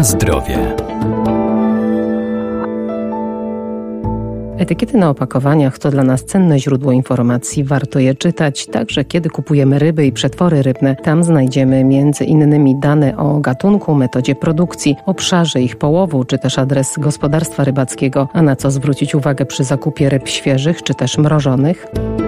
Na zdrowie. Etykiety na opakowaniach to dla nas cenne źródło informacji. Warto je czytać, także kiedy kupujemy ryby i przetwory rybne. Tam znajdziemy m.in. dane o gatunku, metodzie produkcji, obszarze ich połowu, czy też adres gospodarstwa rybackiego. A na co zwrócić uwagę przy zakupie ryb świeżych, czy też mrożonych?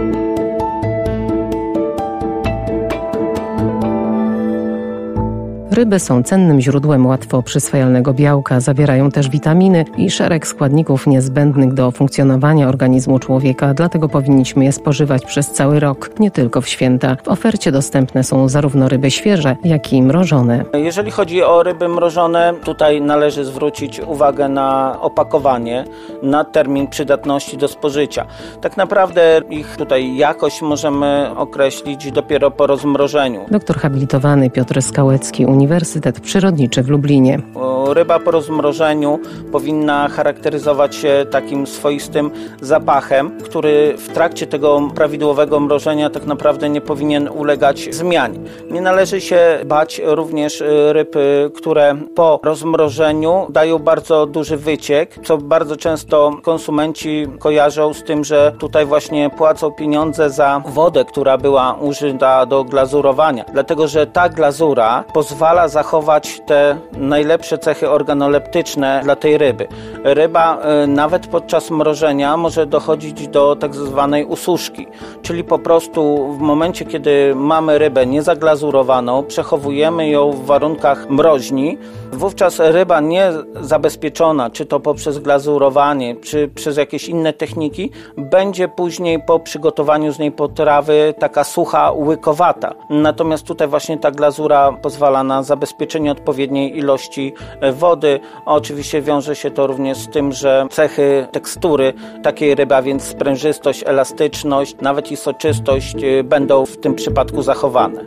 Ryby są cennym źródłem łatwo przyswajalnego białka, zawierają też witaminy i szereg składników niezbędnych do funkcjonowania organizmu człowieka, dlatego powinniśmy je spożywać przez cały rok, nie tylko w święta. W ofercie dostępne są zarówno ryby świeże, jak i mrożone. Jeżeli chodzi o ryby mrożone, tutaj należy zwrócić uwagę na opakowanie, na termin przydatności do spożycia. Tak naprawdę ich tutaj jakość możemy określić dopiero po rozmrożeniu. Doktor habilitowany Piotr Skałecki, Uniwersytet Przyrodniczy w Lublinie. Ryba po rozmrożeniu powinna charakteryzować się takim swoistym zapachem, który w trakcie tego prawidłowego mrożenia tak naprawdę nie powinien ulegać zmianie. Nie należy się bać również ryb, które po rozmrożeniu dają bardzo duży wyciek, co bardzo często konsumenci kojarzą z tym, że tutaj właśnie płacą pieniądze za wodę, która była użyta do glazurowania. Dlatego, że ta glazura pozwala zachować te najlepsze cechy organoleptyczne dla tej ryby. Ryba nawet podczas mrożenia może dochodzić do tak zwanej ususzki, czyli po prostu w momencie, kiedy mamy rybę niezaglazurowaną, przechowujemy ją w warunkach mroźni, wówczas ryba niezabezpieczona, czy to poprzez glazurowanie, czy przez jakieś inne techniki, będzie później po przygotowaniu z niej potrawy taka sucha, łykowata. Natomiast tutaj właśnie ta glazura pozwala na zabezpieczenie odpowiedniej ilości wody. Oczywiście wiąże się to również z tym, że cechy tekstury takiej ryby, a więc sprężystość, elastyczność, nawet i soczystość będą w tym przypadku zachowane.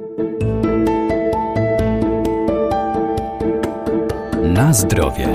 Na zdrowie.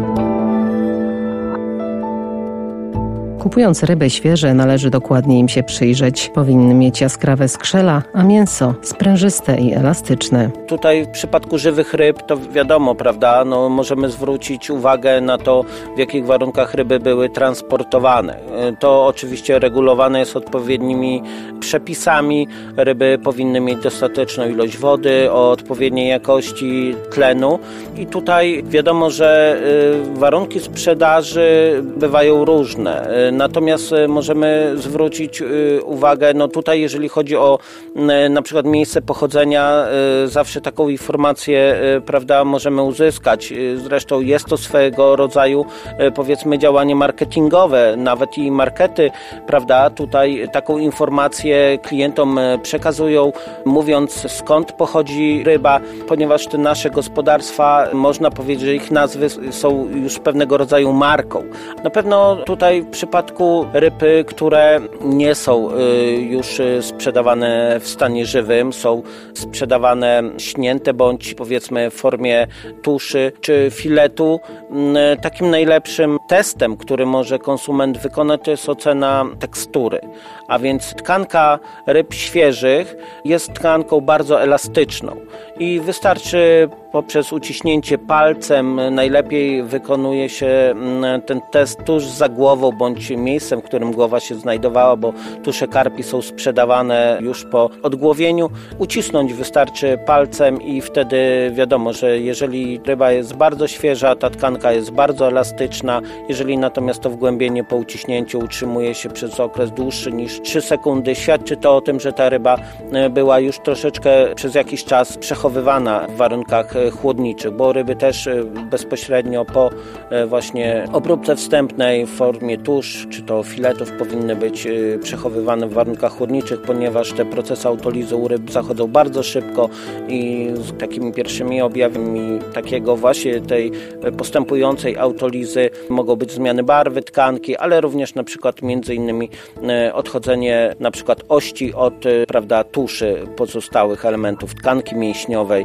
Kupując ryby świeże, należy dokładnie im się przyjrzeć. Powinny mieć jaskrawe skrzela, a mięso sprężyste i elastyczne. Tutaj w przypadku żywych ryb to wiadomo, prawda, możemy zwrócić uwagę na to, w jakich warunkach ryby były transportowane. To oczywiście regulowane jest odpowiednimi przepisami. Ryby powinny mieć dostateczną ilość wody, o odpowiedniej jakości tlenu i tutaj wiadomo, że warunki sprzedaży bywają różne. Natomiast możemy zwrócić uwagę, tutaj jeżeli chodzi o na przykład miejsce pochodzenia, zawsze taką informację, prawda, możemy uzyskać. Zresztą jest to swego rodzaju, powiedzmy, działanie marketingowe, nawet i markety, prawda, tutaj taką informację klientom przekazują, mówiąc skąd pochodzi ryba, ponieważ te nasze gospodarstwa, można powiedzieć, że ich nazwy są już pewnego rodzaju marką. Na pewno tutaj w przypadku ryb, które nie są już sprzedawane w stanie żywym, są sprzedawane śnięte bądź powiedzmy w formie tuszy czy filetu, takim najlepszym testem, który może konsument wykonać, to jest ocena tekstury. A więc tkanka ryb świeżych jest tkanką bardzo elastyczną i wystarczy poprzez uciśnięcie palcem, najlepiej wykonuje się ten test tuż za głową bądź miejscem, w którym głowa się znajdowała, bo tusze karpi są sprzedawane już po odgłowieniu. Ucisnąć wystarczy palcem i wtedy wiadomo, że jeżeli ryba jest bardzo świeża, ta tkanka jest bardzo elastyczna. Jeżeli natomiast to wgłębienie po uciśnięciu utrzymuje się przez okres dłuższy niż 3 sekundy, świadczy to o tym, że ta ryba była już troszeczkę przez jakiś czas przechowywana w warunkach chłodniczych, bo ryby też bezpośrednio po właśnie obróbce wstępnej w formie tusz czy to filetów powinny być przechowywane w warunkach chłodniczych, ponieważ te procesy autolizu u ryb zachodzą bardzo szybko i z takimi pierwszymi objawami takiego właśnie tej postępującej autolizy mogą być zmiany barwy tkanki, ale również na przykład między innymi odchodzenie na przykład ości od, prawda, tuszy pozostałych elementów tkanki mięśniowej.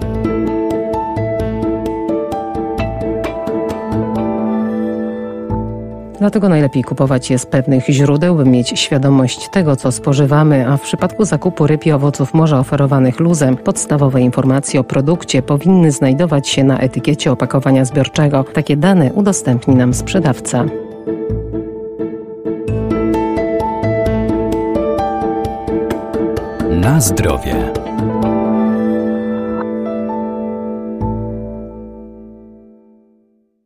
Dlatego najlepiej kupować je z pewnych źródeł, by mieć świadomość tego, co spożywamy, a w przypadku zakupu ryb i owoców morza oferowanych luzem, podstawowe informacje o produkcie powinny znajdować się na etykiecie opakowania zbiorczego. Takie dane udostępni nam sprzedawca. Na zdrowie.